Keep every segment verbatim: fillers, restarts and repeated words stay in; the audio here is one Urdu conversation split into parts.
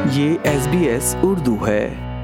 یہ ایس بی ایس اردو ہے۔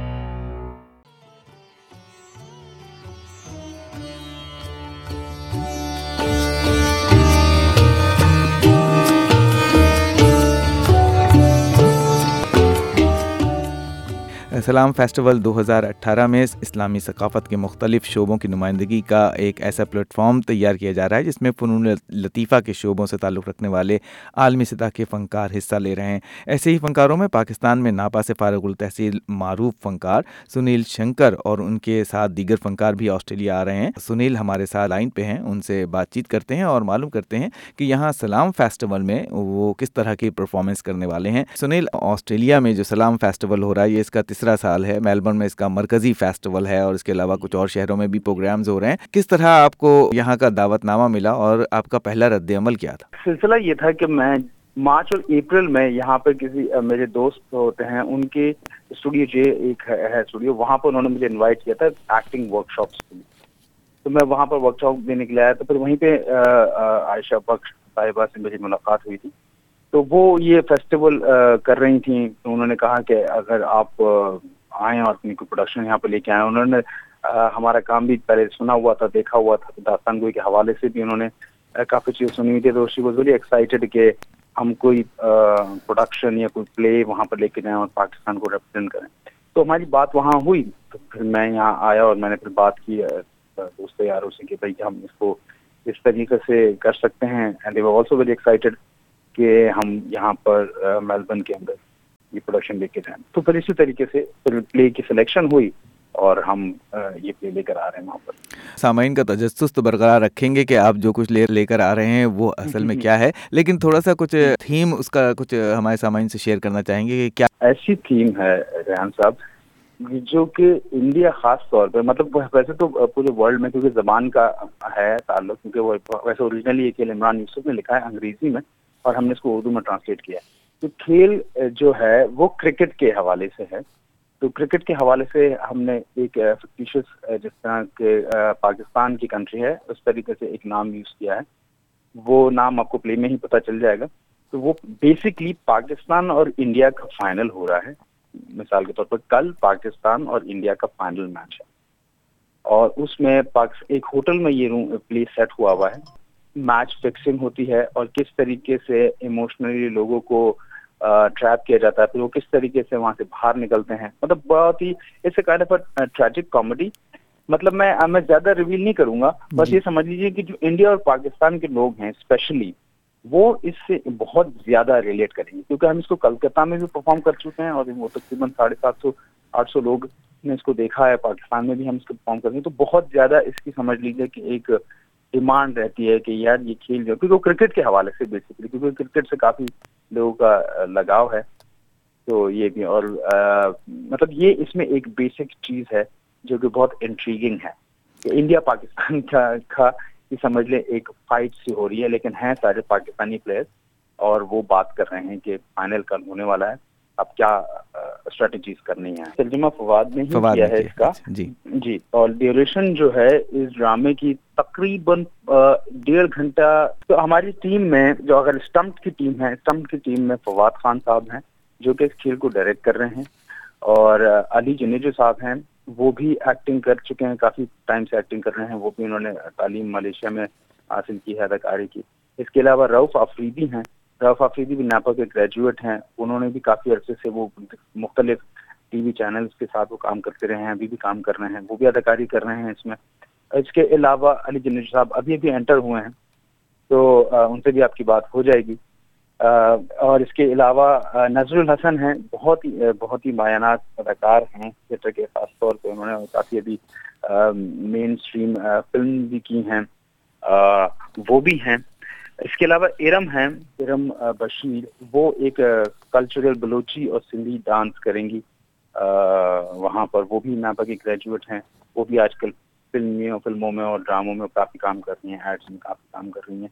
سلام فیسٹیول دو ہزار اٹھارہ میں اسلامی ثقافت کے مختلف شعبوں کی نمائندگی کا ایک ایسا پلیٹ فارم تیار کیا جا رہا ہے جس میں فنون لطیفہ کے شعبوں سے تعلق رکھنے والے عالمی سطح کے فنکار حصہ لے رہے ہیں۔ ایسے ہی فنکاروں میں پاکستان میں ناپا سے فارغ التحصیل معروف فنکار سنیل شنکر اور ان کے ساتھ دیگر فنکار بھی آسٹریلیا آ رہے ہیں۔ سنیل ہمارے ساتھ لائن پہ ہیں، ان سے بات چیت کرتے ہیں اور معلوم کرتے ہیں کہ یہاں سلام فیسٹیول میں وہ کس طرح کی پرفارمنس کرنے والے ہیں۔ سنیل، آسٹریلیا میں جو سلام فیسٹیول ہو رہا ہے یہ اس کا تیسرا سال ہے، میلبرن میں اس کا مرکزی فیسٹیول ہے اور اس کے علاوہ کچھ اور شہروں میں بھی پروگرامز ہو رہے ہیں۔ کس طرح آپ کو یہاں کا دعوت نامہ ملا اور آپ کا پہلا رد عمل کیا تھا؟ سلسلہ یہ تھا کہ میں مارچ اور اپریل میں یہاں پر کسی میرے دوست ہوتے ہیں، ان کے اسٹوڈیو جے ایک ہے اسٹوڈیو، وہاں پر انہوں نے مجھے انوائٹ کیا تھا ایکٹنگ ورک شاپس کے لیے، تو میں وہاں پر ورک شاپ دینے کے لیے آیا، تو پھر وہیں پہ عائشہ بخش صاحبہ سے میری ملاقات ہوئی تھی، تو وہ یہ فیسٹیول کر رہی تھیں، تو انہوں نے کہا کہ اگر آپ آئیں اور اپنی کوئی پروڈکشن یہاں پہ لے کے آئیں۔ انہوں نے ہمارا کام بھی پہلے سنا ہوا تھا، دیکھا ہوا تھا، داستان گوئی کے حوالے سے بھی انہوں نے کافی چیز سنی ہوئی تھی، تو شی واز ویری ایکسائٹیڈ کہ ہم کوئی پروڈکشن یا کوئی پلے وہاں پر لے کے جائیں اور پاکستان کو ریپرزینٹ کریں۔ تو ہماری بات وہاں ہوئی، تو پھر میں یہاں آیا اور میں نے پھر بات کی دوست یاروں سے کہ بھائی ہم اس کو اس طریقے سے کر سکتے ہیں، and they were also very excited کہ ہم یہاں پر میلبرن کے اندر یہ پروڈکشن لے کے جائیں۔ تو پھر اسی طریقے سے پھر پلے کی سلیکشن ہوئی اور ہم یہ پلے لے کر آ رہے ہیں وہاں پر۔ سامعین کا تجسس تو برقرار رکھیں گے کہ آپ جو کچھ لے لے کر آ رہے ہیں وہ اصل میں کیا ہے، لیکن تھوڑا سا کچھ تھیم اس کا کچھ ہمارے سامعین سے شیئر کرنا چاہیں گے کہ کیا ایسی تھیم ہے ریحان صاحب جو کہ انڈیا خاص طور پہ، مطلب ویسے تو پورے ورلڈ میں کیونکہ زبان کا ہے تعلق، کیونکہ وہ ویسے اوریجنلی یہ کھیل عمران یوسف نے لکھا ہے انگریزی میں اور ہم نے اس کو اردو میں ٹرانسلیٹ کیا ہے۔ تو کھیل جو ہے وہ کرکٹ کے حوالے سے ہے، تو کرکٹ کے حوالے سے ہم نے ایک فکٹیشس جس طرح کہ پاکستان کی کنٹری ہے اس طریقے سے ایک نام یوز کیا ہے، وہ نام آپ کو پلے میں ہی پتہ چل جائے گا۔ تو وہ بیسکلی پاکستان اور انڈیا کا فائنل ہو رہا ہے، مثال کے طور پر کل پاکستان اور انڈیا کا فائنل میچ ہے اور اس میں ایک ہوٹل میں یہ روم پلے سیٹ ہوا ہوا ہے، میچ فکسنگ ہوتی ہے اور کس طریقے سے ایموشنلی لوگوں کو ٹریپ کیا جاتا ہے، پھر وہ کس طریقے سے وہاں سے باہر نکلتے ہیں، مطلب بہت ہی اس سے کائنڈ آف ٹریجک کامیڈی۔ مطلب میں میں زیادہ ریویل نہیں کروں گا، بس یہ سمجھ لیجیے کہ جو انڈیا اور پاکستان کے لوگ ہیں اسپیشلی وہ اس سے بہت زیادہ ریلیٹ کریں گے، کیونکہ ہم اس کو کلکتہ میں بھی پرفارم کر چکے ہیں اور وہ تقریباً ساڑھے سات سو آٹھ سو لوگ نے اس کو دیکھا ہے، پاکستان میں بھی ہم اس کو پرفارم کرتے ہیں، تو بہت زیادہ اس کی سمجھ لیجیے کہ ایک ڈیمانڈ رہتی ہے کہ یار یہ کھیل جو کیونکہ وہ کرکٹ کے حوالے سے بیسکلی، کیونکہ کرکٹ سے کافی لوگوں کا لگاؤ ہے، تو یہ بھی اور مطلب یہ اس میں ایک بیسک چیز ہے جو کہ بہت انٹریگنگ ہے کہ انڈیا پاکستان کا کا یہ سمجھ لیں ایک فائٹ سی ہو رہی ہے، لیکن ہیں سارے پاکستانی پلیئرز اور وہ بات کر رہے ہیں کہ فائنل کل ہونے والا ہے، اب کیا اسٹریٹجیز کرنی ہے۔ ترجمہ فواد نے ہی کیا ہے اس کا جی جی اور ڈیوریشن جو ہے اس ڈرامے کی تقریباً ڈیڑھ گھنٹہ۔ تو ہماری ٹیم میں جو اگر اسٹمپ کی ٹیم ہے، اسٹمپ کی ٹیم میں فواد خان صاحب ہیں جو کہ اس کھیل کو ڈائریکٹ کر رہے ہیں، اور علی جنیجو صاحب ہیں وہ بھی ایکٹنگ کر چکے ہیں، کافی ٹائم سے ایکٹنگ کر رہے ہیں، وہ بھی انہوں نے تعلیم ملیشیا میں حاصل کی ہے اداکاری کی۔ اس کے علاوہ رؤف آفریدی ہیں، رؤف آفریدی بھی ناپا کے گریجویٹ ہیں، انہوں نے بھی کافی عرصے سے وہ مختلف ٹی وی چینلز کے ساتھ وہ کام کرتے رہے ہیں، ابھی بھی کام کر رہے ہیں، وہ بھی اداکاری کر رہے ہیں اس میں۔ اس کے علاوہ علی جنیجو صاحب ابھی ابھی انٹر ہوئے ہیں، تو ان سے بھی آپ کی بات ہو جائے گی۔ اور اس کے علاوہ نذر الحسن ہیں، بہت ہی بہت ہی مایانات اداکار ہیں تھیٹر کے، خاص طور پہ انہوں نے کافی ابھی مین اسٹریم فلم بھی کی ہیں، وہ بھی ہیں۔ اس کے علاوہ ارم ہیں، ارم بشیر، وہ ایک کلچرل بلوچی اور سندھی ڈانس کریں گی وہاں پر، وہ بھی ناپا کی گریجویٹ ہیں، وہ بھی آج کل فلموں فلموں میں اور ڈراموں میں کافی کام کر رہی ہیں، ایڈس میں کافی کام کر رہی ہیں۔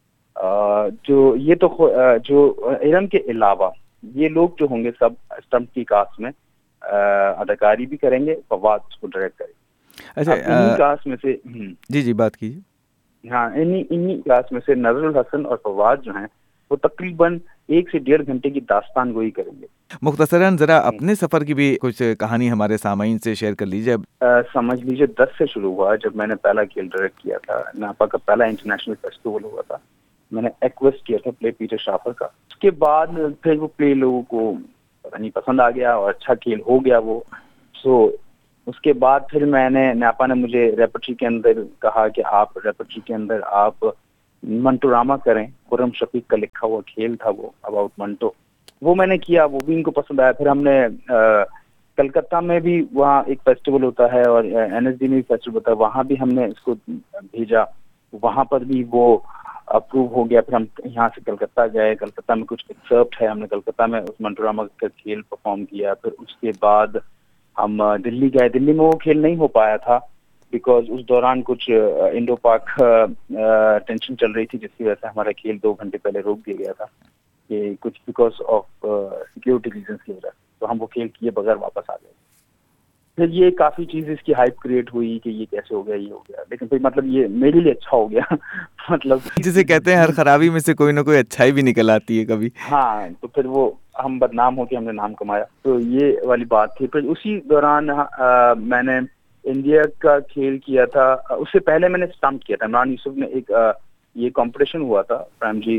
جو یہ تو جو ارم کے علاوہ یہ لوگ جو ہوں گے سب اسٹمپ کی کاسٹ میں اداکاری بھی کریں گے، فواد اس کو ڈائریکٹ کریں گے۔ اچھا، انہی کاسٹ میں سے جی جی بات کیجیے۔ ہاں، انہی انہی کاسٹ میں سے نذر الحسن اور فواد جو ہیں وہ تقریباً एक से डेढ़ घंटे की दास्तान गोई करेंगे। मुख्तसरन ज़रा अपने सफ़र की भी कुछ कहानी हमारे सामाईन से शेयर कर लीजिए। अ, समझ लीजिए दस से शुरू हुआ जब मैंने पहला खेल डायरेक्ट किया था। नापा का पहला इंटरनेशनल फेस्टिवल हुआ था। मैंने एक्वेस्ट किया था प्ले पीटर शाफर का। उसके बाद फिर वो प्ले लोगों को पता नहीं पसंद आ गया और अच्छा खेल हो गया वो। सो उसके बाद फिर मैंने नापा ने मुझे रेपर्टरी के अंदर कहा कि आप रेपर्टरी के अंदर आप मंटोरामा करें। खुर्रम शफीक का लिखा हुआ खेल था वो अबाउट मंटो, वो मैंने किया, वो भी इनको पसंद आया। फिर हमने आ, कलकत्ता में भी वहाँ एक फेस्टिवल होता है और एनएसडी में भी फेस्टिवल होता है, वहाँ भी हमने इसको भेजा, वहाँ पर भी वो अप्रूव हो गया। फिर हम यहाँ से कलकत्ता गए, कलकत्ता में कुछ एक्सर्प्ट है, हमने कलकत्ता में उस मंटोरामा का खेल परफॉर्म किया। फिर उसके बाद हम दिल्ली गए, दिल्ली में वो खेल नहीं हो पाया था बिकॉज उस दौरान कुछ इंडो पाक टेंशन चल रही थी, जिसकी वजह से हमारा खेल दो घंटे पहले रोक दिया गया था कि कुछ बिकॉज ऑफ सिक्योरिटी रीजंस की वजह से, तो हम वो खेल किए बगैर वापस आ गए। फिर ये काफी चीज इसकी हाइप क्रिएट हुई कि ये कैसे हो गया, ये हो गया, लेकिन फिर मतलब ये मेरे लिए अच्छा हो गया मतलब जिसे कहते हैं हर खराबी में से कोई ना कोई अच्छाई भी निकल आती है कभी। हाँ, तो फिर वो हम बदनाम होके हमने नाम कमाया, तो ये वाली बात थी। फिर उसी दौरान आ, मैंने इंडिया का खेल किया था। उससे पहले मैंने स्टंट किया था। इमरान यूसुफ ने एक आ, ये कंपटीशन हुआ था prime G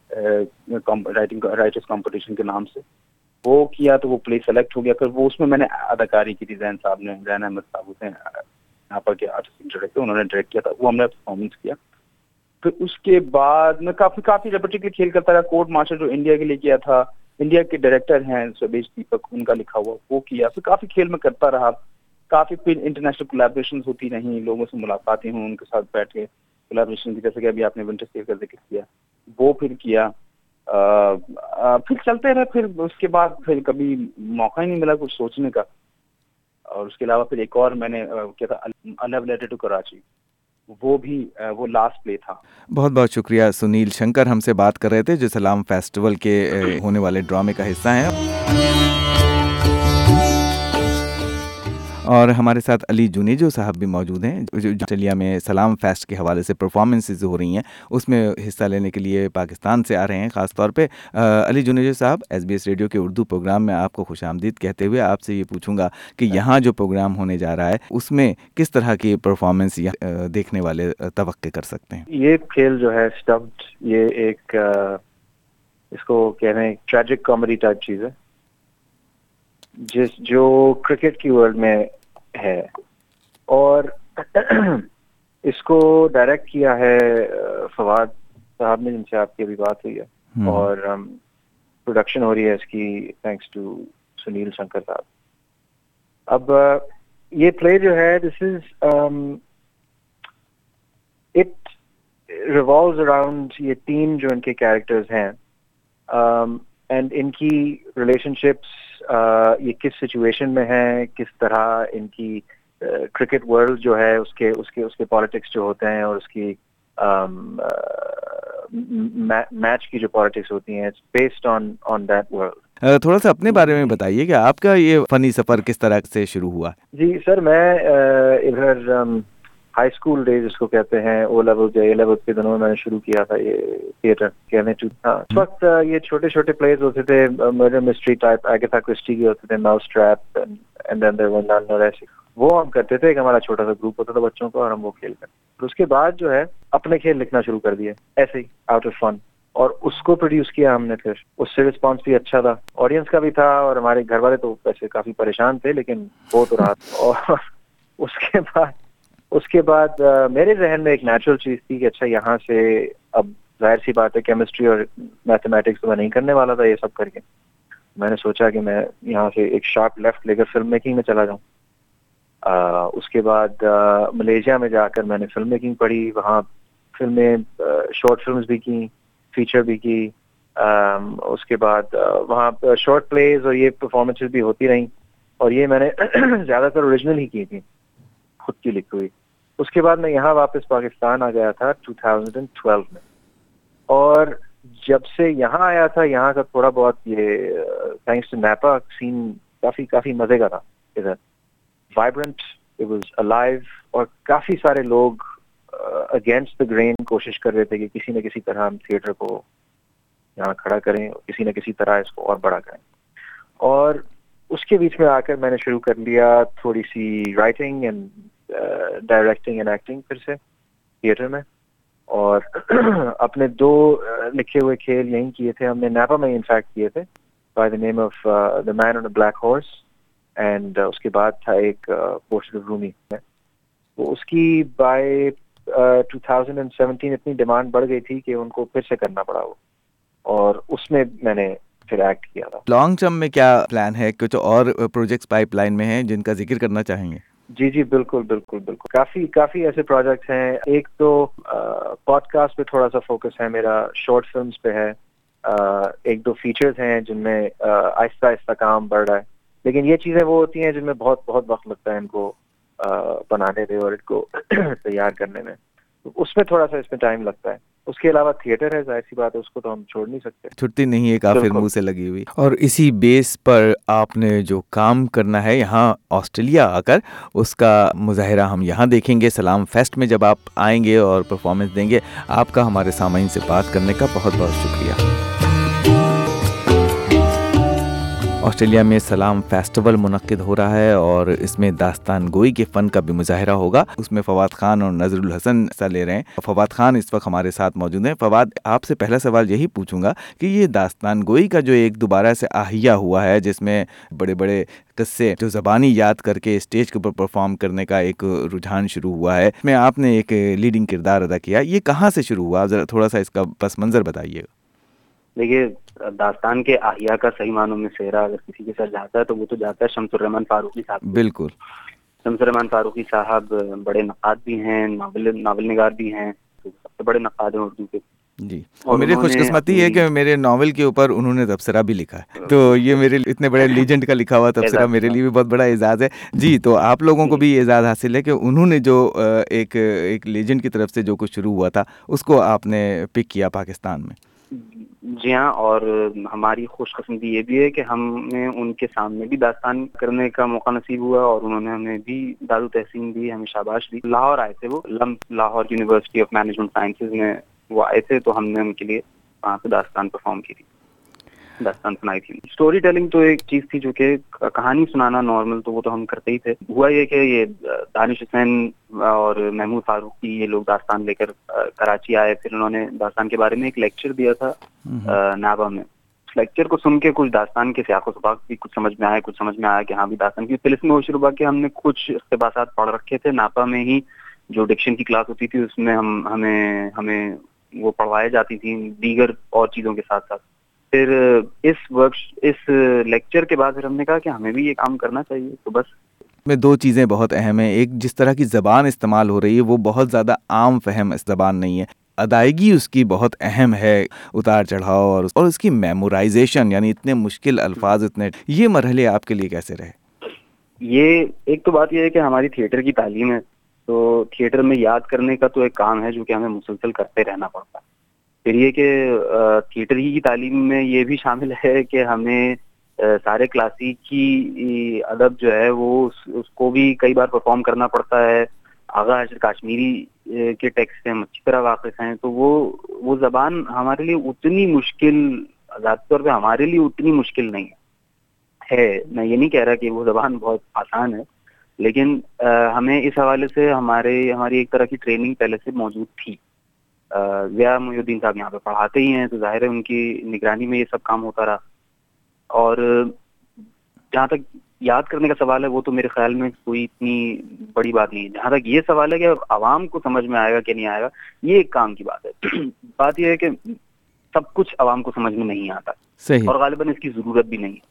writing writers competition के नाम से, वो किया तो वो प्ले सेलेक्ट हो गया। फिर वो उसमें मैंने अदाकारी की थी, जैन साहब ने, जैन अहमद साहब होते हैं यहाँ पर के आर्टिस्टिक डायरेक्टर, उन्होंने डायरेक्ट किया था, वो हमने परफॉर्मेंस किया। फिर उसके बाद मैं काफी काफी रेपर्टरी के खेल करता रहा। कोर्ट मार्शल जो इंडिया के लिए किया था, इंडिया के डायरेक्टर हैं स्वदेश दीपक, उनका लिखा हुआ वो किया। फिर काफी खेल में करता रहा, काफी फिर इंटरनेशनल कोलैबोरेशन होती रही, लोगों से मुलाकातें हुई, उनके साथ बैठ के कोलैबोरेशन की, जैसे कि अभी आपने विंटर सेल का जिक्र किया, वो फिर किया। आ, आ, फिर चलते रहे। फिर उसके बाद फिर कभी मौका ही नहीं मिला कुछ सोचने का। और उसके अलावा फिर एक और मैंने किया था, a love letter to Karachi, वो भी वो लास्ट प्ले था। बहुत बहुत शुक्रिया। सुनील शंकर हमसे बात कर रहे थे, जो सलाम फेस्टिवल के होने वाले ड्रामे का हिस्सा हैं। और हमारे साथ अली जुनेजो साहब भी मौजूद हैं, जो ऑस्ट्रेलिया में सलाम फेस्ट के हवाले से परफॉर्मेंसेस हो रही हैं, उसमें हिस्सा लेने के लिए पाकिस्तान से आ रहे हैं ख़ास तौर पे। अली जुनेजो साहब, एसबीएस रेडियो के उर्दू प्रोग्राम में आपको खुशामदीद कहते हुए आपसे ये पूछूंगा कि यहाँ जो प्रोग्राम होने जा रहा है उसमें किस तरह की परफॉर्मेंस देखने वाले तवक्के कर सकते हैं? ये खेल जो है स्टम्प्ड, ये एक आ, इसको कह रहे हैं ट्रैजिक कॉमेडी टाइप चीज़ है, जिस जो क्रिकेट की वर्ल्ड में है। और इसको डायरेक्ट किया है फवाद साहब ने, जिनसे आपकी अभी बात हुई है, और प्रोडक्शन हो रही है इसकी थैंक्स टू सुनील शंकर साहब। अब ये प्ले जो है, this is it revolves around ये तीन जो इनके कैरेक्टर्स हैं, एंड um, इनकी रिलेशनशिप्स uh, ये किस सिचुएशन में है, किस तरह इनकी क्रिकेट uh, वर्ल्ड जो है उसके उसके उसके पॉलिटिक्स जो होते हैं, और उसकी मैच um, uh, की जो पॉलिटिक्स होती हैं, it's based on on that world. थोड़ा सा अपने बारे में बताइए कि आपका ये फनी सफर किस तरह से शुरू हुआ? जी सर, मैं uh, इधर um, हाई स्कूल डेज जिसको कहते हैं, ओ लेवल या ए लेवल के दिनों में मैंने शुरू किया था ये थिएटर कहने टू। हाँ, उस वक्त ये छोटे छोटे प्लेज होते थे, murder mystery type, Agatha Christie के होते थे, Mousetrap and then there were none और ऐसे, वो हम करते थे। एक हमारा छोटा सा ग्रुप होता था बच्चों का, और हम वो खेल करते। तो उसके बाद जो है अपने खेल लिखना शुरू कर दिए ऐसे ही आउट ऑफ फन, और उसको प्रोड्यूस किया हमने। फिर उससे रिस्पॉन्स भी अच्छा था, ऑडियंस का भी था, और हमारे घर वाले तो वैसे काफी परेशान थे, लेकिन वो तो रहा। और उसके बाद उसके बाद uh, मेरे जहन में एक नेचुरल चीज थी कि अच्छा, यहाँ से अब जाहिर सी बात है केमिस्ट्री और मैथमेटिक्स तो मैं नहीं करने वाला था ये सब करके। मैंने सोचा कि मैं यहाँ से एक शार्प लेफ्ट लेकर फिल्म मेकिंग में चला जाऊँ। uh, उसके बाद uh, मलेशिया में जाकर मैंने फिल्म मेकिंग पढ़ी, वहाँ फिल्में शॉर्ट uh, फिल्म्स भी की, फीचर भी की। uh, उसके बाद uh, वहाँ शॉर्ट प्लेज और ये परफॉर्मेंसेज भी होती रहीं, और ये मैंने ज़्यादातर ओरिजिनल ही की थी, खुद की लिखी हुई। उसके बाद मैं यहाँ वापस पाकिस्तान आ गया था दो हज़ार बारह में, और जब से यहाँ आया था, यहाँ का थोड़ा बहुत ये थैंक्स टू नापा सीन काफी काफी मजे का था इधर, वाइब्रेंट, इट वाज अलाइव, और काफी सारे लोग अगेंस्ट द ग्रेन कोशिश कर रहे थे कि किसी न किसी तरह हम थिएटर को یہاں کھڑا کریں اور کسی نہ کسی طرح اس کو اور بڑا کریں. اور اس کے بیچ میں آ کر میں نے شروع کر لیا تھوڑی سی writing and directing and acting پھر سے تھیٹر میں. اور اپنے دو لکھے ہوئے کھیل یہیں کیے تھے ہم نے نیپا میں انفیکٹ کیے تھے by the name of the man on a black horse. And اس کے بعد تھا ایک پورٹریٹ آف رومی. تو اس کی by two thousand and seventeen اتنی ڈیمانڈ بڑھ گئی تھی کہ ان کو پھر سے کرنا پڑا وہ, اور اس میں میں نے پھر ایکٹ کیا تھا. لانگ ٹرم میں کیا پلان ہے؟ کچھ اور پروجیکٹس پائپ لائن میں ہیں جن کا ذکر کرنا چاہیں گے؟ جی جی بالکل بالکل بالکل کافی کافی ایسے پروجیکٹس ہیں. ایک تو پوڈ کاسٹ پہ تھوڑا سا فوکس ہے میرا, شارٹ فلمس پہ ہے, ایک دو فیچرز ہیں جن میں آہستہ آہستہ کام بڑھ رہا ہے. لیکن یہ چیزیں وہ ہوتی ہیں جن میں بہت بہت وقت لگتا ہے ان کو بنانے میں اور ان کو تیار کرنے میں. اس میں تھوڑا سا اس میں ٹائم لگتا ہے. اس کے علاوہ تھیٹر ہے, ظاہر سی بات ہے اس کو تو ہم چھوڑ نہیں سکتے, چھٹی نہیں ہے کافر منہ سے لگی ہوئی. اور اسی بیس پر آپ نے جو کام کرنا ہے یہاں آسٹریلیا آ کر, اس کا مظاہرہ ہم یہاں دیکھیں گے سلام فیسٹ میں جب آپ آئیں گے اور پرفارمنس دیں گے. آپ کا ہمارے سامعین سے بات کرنے کا بہت بہت شکریہ. آسٹریلیا میں سلام فیسٹیول منعقد ہو رہا ہے اور اس میں داستان گوئی کے فن کا بھی مظاہرہ ہوگا. اس میں فواد خان اور نظر الحسن حصہ لے رہے ہیں. فواد خان اس وقت ہمارے ساتھ موجود ہیں. فواد, آپ سے پہلا سوال یہی پوچھوں گا کہ یہ داستان گوئی کا جو ایک دوبارہ سے احیا ہوا ہے جس میں بڑے بڑے قصے جو زبانی یاد کر کے اسٹیج کے اوپر پرفارم کرنے کا ایک رجحان شروع ہوا ہے, اس میں آپ نے ایک لیڈنگ کردار ادا کیا, یہ کہاں سے شروع ہوا؟ ذرا تھوڑا سا اس کا پس منظر بتائیے گا. دیکھیے, داستان کے احیا کا صحیح معنوں میں سہرا اگر کسی کے ساتھ جاتا ہے تو وہ تو جاتا ہے شمس الرحمان فاروقی صاحب. بالکل. شمس الرحمان فاروقی صاحب بڑے نقاد بھی ہیں, ناول ناول نگار بھی ہیں, سب سے بڑے نقاد ہیں اردو کے. جی, اور میری خوش قسمتی ہے کہ میرے ناول کے اوپر انہوں نے تبصرہ بھی لکھا ہے, تو یہ میرے اتنے بڑے لیجنڈ کا لکھا ہوا تبصرہ میرے لیے بھی بہت بڑا اعزاز ہے. جی, تو آپ لوگوں کو بھی یہ اعزاز حاصل ہے کہ انہوں نے جو ایک ایک لیجنڈ کی طرف سے جو کچھ شروع ہوا تھا اس کو آپ نے پک کیا پاکستان میں. جی ہاں, اور ہماری خوش قسمتی یہ بھی ہے کہ ہمیں ان کے سامنے بھی داستان کرنے کا موقع نصیب ہوا اور انہوں نے ہمیں بھی داد و تحسین دی, ہمیں شاباش دی. لاہور آئے تھے وہ, لمپ Lahore university of management sciences میں وہ آئے تھے, تو ہم نے ان کے لیے وہاں پہ داستان پرفارم کی تھی, داستان سنائی تھی. اسٹوری ٹیلنگ تو ایک چیز تھی جو کہ کہانی سنانا نارمل تو وہ تو ہم کرتے ہی تھے. ہوا یہ کہ یہ دانش حسین اور محمود فاروقی یہ لوگ داستان لے کر کراچی آئے, پھر انہوں نے داستان کے بارے میں ایک لیکچر دیا تھا نابا میں. اس لیکچر کو سن کے کچھ داستان کے سیاق و سباق بھی کچھ سمجھ میں آیا, کچھ سمجھ میں آیا کہ ہاں بھی داستان کی پھر اس میں وہ شروع ہوا کہ ہم نے کچھ اقتباسات پڑھ رکھے تھے ناپا میں ہی, جو ڈکشن کی کلاس ہوتی تھی اس میں ہم ہمیں ہمیں وہ پڑھوائی جاتی تھیں دیگر اور چیزوں کے ساتھ ساتھ. پھر اس ورک اس لیکچر کے بعد پھر ہم نے کہا کہ ہمیں بھی یہ کام کرنا چاہیے. تو بس میں دو چیزیں بہت اہم ہیں. ایک, جس طرح کی زبان استعمال ہو رہی ہے وہ بہت زیادہ عام فہم زبان نہیں ہے. ادائیگی اس کی بہت اہم ہے, اتار چڑھاؤ اور اور اس کی میمورائزیشن, یعنی اتنے مشکل الفاظ اتنے, یہ مرحلے آپ کے لیے کیسے رہے؟ یہ ایک تو بات یہ ہے کہ ہماری تھیٹر کی تعلیم ہے, تو تھیٹر میں یاد کرنے کا تو ایک کام ہے جو کہ ہمیں مسلسل کرتے رہنا پڑتا ہے. پھر یہ کہ تھیٹر ہی کی تعلیم میں یہ بھی شامل ہے کہ ہمیں سارے کلاسیکی ادب جو ہے وہ اس کو بھی کئی بار پرفارم کرنا پڑتا ہے. آغا حشر کاشمیری کے ٹیکسٹ سے ہم اچھی طرح واقف ہیں, تو وہ وہ زبان ہمارے لیے اتنی مشکل, ذاتی طور پہ ہمارے لیے اتنی مشکل نہیں ہے. میں یہ نہیں کہہ رہا کہ وہ زبان بہت آسان ہے, لیکن ہمیں اس حوالے سے ہمارے ہماری ایک طرح کی ٹریننگ پہلے سے موجود تھی. ضیاء محی الدین صاحب یہاں پہ پڑھاتے ہی ہیں, تو ظاہر ہے ان کی نگرانی میں یہ سب کام ہوتا رہا. اور جہاں تک یاد کرنے کا سوال ہے وہ تو میرے خیال میں کوئی اتنی بڑی بات نہیں ہے. جہاں تک یہ سوال ہے کہ عوام کو سمجھ میں آئے گا کہ نہیں آئے گا, یہ ایک کام کی بات ہے. بات یہ ہے کہ سب کچھ عوام کو سمجھ میں نہیں آتا, اور غالباً اس کی ضرورت بھی نہیں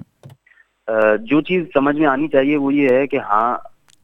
ہے. جو چیز سمجھ میں آنی چاہیے وہ یہ ہے کہ ہاں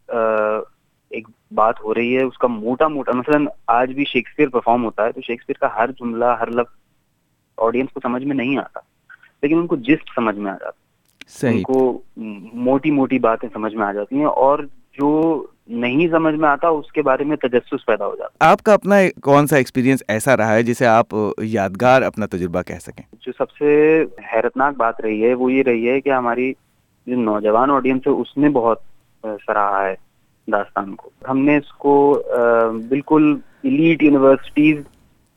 ایک بات ہو رہی ہے, اس کا موٹا موٹا مثلاً آج بھی شیکسپیئر پرفارم ہوتا ہے تو شیکسپیئر کا ہر جملہ ہر لفظ آڈینس کو سمجھ میں نہیں آتا, لیکن ان کو جسٹ سمجھ میں آ جاتا, ان کو موٹی موٹی باتیں سمجھ میں آ جاتی ہیں, اور جو نہیں سمجھ میں آتا اس کے بارے میں تجسس پیدا ہو جاتا. آپ کا اپنا کون سا ایکسپیرینس ایسا رہا ہے جسے آپ یادگار اپنا تجربہ کہہ سکیں؟ جو سب سے حیرتناک بات رہی ہے وہ یہ رہی ہے کہ ہماری جو نوجوان آڈینس ہے اس نے بہت سراہا ہے داستان کو. ہم نے اس کو بالکل ایلیٹ یونیورسٹیز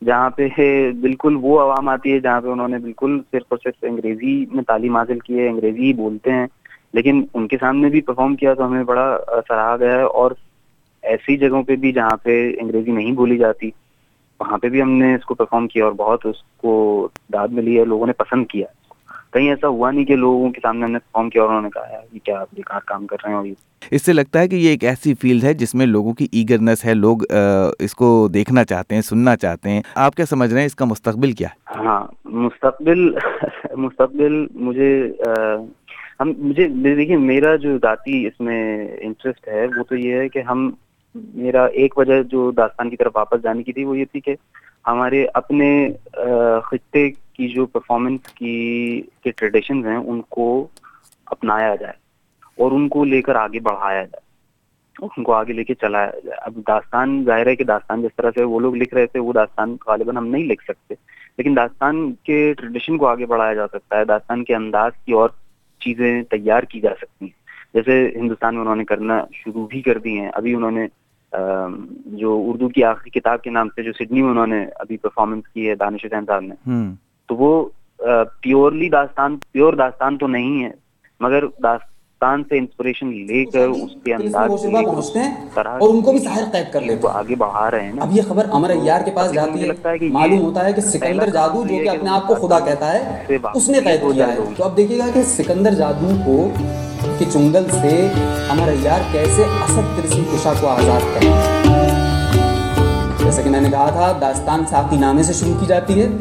جہاں پہ بالکل وہ عوام آتی ہے جہاں پہ انہوں نے بالکل صرف اور صرف انگریزی میں تعلیم حاصل کی ہے, انگریزی ہی بولتے ہیں, لیکن ان کے سامنے بھی پرفارم کیا تو ہمیں بڑا سراہا گیا ہے. اور ایسی جگہوں پہ بھی جہاں پہ انگریزی نہیں بولی جاتی وہاں پہ بھی ہم نے اس کو پرفارم کیا اور بہت اس کو داد ملی ہے, لوگوں نے پسند کیا. کہیں ایسا ہوا نہیں کہ لوگوں کے سامنے ہم نے پرفارم کیا اور انہوں نے کہا ہے کیا آپ بیکار کام کر رہے ہیں. اور یہ اس سے لگتا ہے کہ یہ ایک ایسی فیلڈ ہے جس میں لوگوں کی ایگرنس ہے, لوگ اس کو دیکھنا چاہتے ہیں, سننا چاہتے ہیں. آپ کیا سمجھ رہے ہیں اس کا مستقبل کیا ہے؟ ہاں مستقبل مستقبل مجھے ہم مجھے دیکھیے میرا جو ذاتی اس میں انٹرسٹ ہے وہ تو یہ ہے کہ ہم میرا ایک وجہ جو داستان کی طرف واپس جانے کی تھی وہ یہ تھی کہ ہمارے اپنے خطے کی جو پرفارمنس کی کے ٹریڈیشنز ہیں ان کو اپنایا جائے اور ان کو لے کر آگے بڑھایا جائے, ان کو آگے لے کے چلایا جائے. اب داستان ظاہر ہے کہ داستان جس طرح سے وہ لوگ لکھ رہے تھے وہ داستان غالباً ہم نہیں لکھ سکتے, لیکن داستان کے ٹریڈیشن کو آگے بڑھایا جا سکتا ہے, داستان کے انداز کی اور چیزیں تیار کی جا سکتی ہیں. جیسے ہندوستان میں انہوں نے کرنا شروع بھی کر دی ہیں. ابھی انہوں نے جو اردو کی آخری کتاب کے نام سے جو سڈنی میں انہوں نے ابھی پرفارمنس کی ہے دانش حسین صاحب نے, تو وہ پیورلی داستان پیور داستان تو نہیں ہے مگر داستان سے انسپریشن لے کر اس کے انداز پہنچتے ہیں اور ان کو بھی ساحر قید کر لیتے ہیں, آگے بڑھا رہے ہیں. اب یہ خبر امر ایار کے پاس جاتی ہے, معلوم ہوتا ہے کہ سکندر جادو جو کہ اپنے آپ کو خدا کہتا ہے اس نے قید کیا ہے. تو اب دیکھیے گا کہ سکندر جادو کو کے چنگل سے امر ایار کیسے اسد تلسم کشا کو آزاد کریں. جیسا کہ میں نے کہا تھا داستان ساقی نامے سے شروع کی جاتی ہے.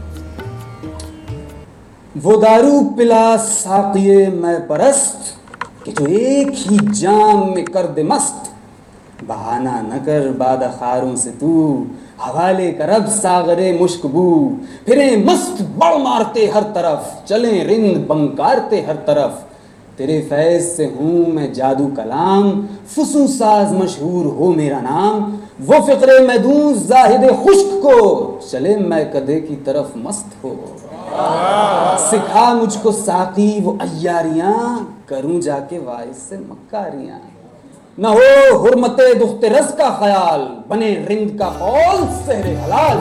وہ دارو پلا ساقیے میں پرست کہ جو ایک ہی جام میں کر دے مست, بہانہ نہ کر باد خاروں سے تو حوالے کرب ساغرے مشک بو, پھریں مست بڑ مارتے ہر طرف چلیں رند بنکارتے ہر طرف, تیرے فیض سے ہوں میں جادو کلام فسوں ساز مشہور ہو میرا نام, وہ فقرے میں دوں زاہد خشک کو چلے میں کدے کی طرف مست ہو, سکھا مجھ کو ساقی وہ عیاریاں کروں جا کے وائس سے مکاریاں, نہ ہو حرمت دخت رز کا خیال بنے رند کا قول سحر حلال.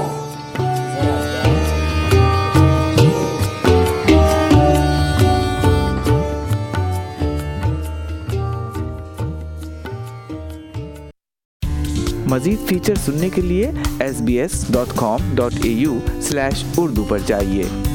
مزید فیچر سننے کے لیے S B S dot com dot A U slash Urdu پر جائیے.